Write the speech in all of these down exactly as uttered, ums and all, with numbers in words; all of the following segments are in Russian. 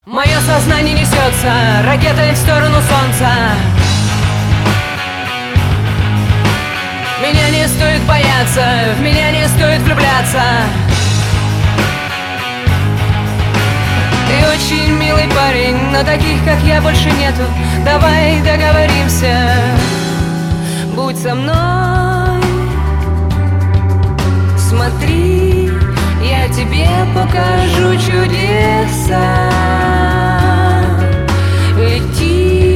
Мое сознание несется ракетой в сторону солнца. Меня не стоит бояться, в меня не стоит влюбляться. Ты очень милый парень, но таких, как я, больше нету. Давай договоримся, будь со мной. Смотри, я тебе покажу чудеса. Лети.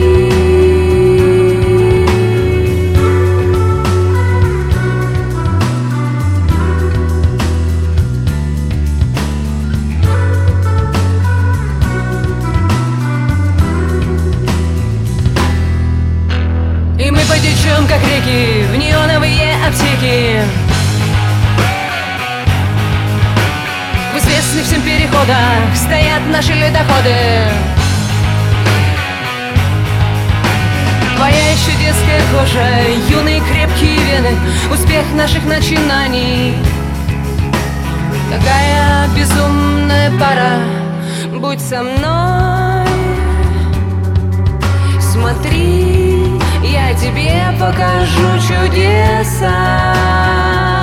И мы потечем, как реки, в неоновые аптеки, в известных всем переходах стоят наши ледоходы. Твоя еще детская кожа, юные крепкие вены, успех наших начинаний. Какая безумная пара, будь со мной. Смотри, я тебе покажу чудеса.